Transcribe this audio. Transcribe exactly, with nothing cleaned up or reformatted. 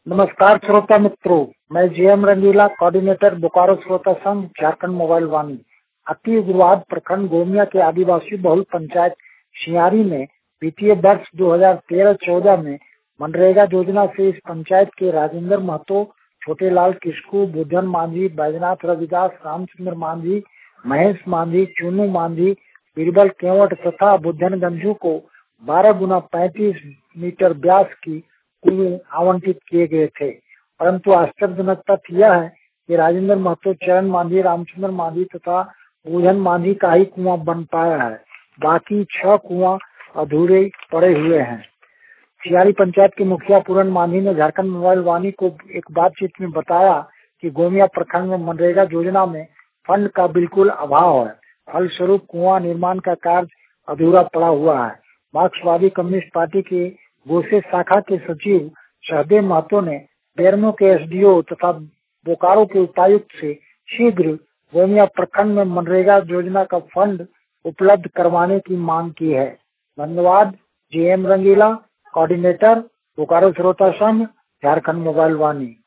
नमस्कार श्रोता मित्रों, मैं जेएम रंगीला, कोऑर्डिनेटर बोकारो श्रोता संघ, झारखंड मोबाइल वाणी। अति उग्रवाद प्रखंड गोमिया के आदिवासी बहुल पंचायत सियारी में वित्तीय वर्ष दो हज़ार तेरह चौदह में मनरेगा योजना से इस पंचायत के राजेंद्र महतो, छोटेलाल किस्कू, बुद्धन मांझी, बैजनाथ रविदास, रामचंद्र मांझी, महेश मांझी, चुनू मांझी, बीरबल केवट तथा बुद्धन गंजू को बारह गुना पैंतीस मीटर व्यास की कुएं आवंटित किए गए थे। परंतु आश्चर्यजनक तथ्य यह है कि राजेंद्र महतो, चरण मांझी, रामचंद्र मांझी तथा बुद्धन मांझी का ही कुआं बन पाया है। बाकी छह कुआं अधूरे पड़े हुए हैं। सियारी पंचायत के मुखिया पूरन मांझी ने झारखंड मोबाइल वाणी को एक बातचीत में बताया कि गोमिया प्रखंड में मनरेगा योजना में फंड का बिल्कुल अभाव है। फलस्वरूप कुआं निर्माण का कार्य अधूरा पड़ा हुआ है। मार्क्सवादी कम्युनिस्ट पार्टी के गोसे शाखा के सचिव सहदेव महतो ने बेरमो के एसडीओ तथा बोकारो के उपायुक्त से शीघ्र गोमिया प्रखंड में मनरेगा योजना का फंड उपलब्ध करवाने की मांग की है। धन्यवाद। जेएम रंगीला, कोऑर्डिनेटर बोकारो श्रोता संघ, झारखंड मोबाइल वाणी।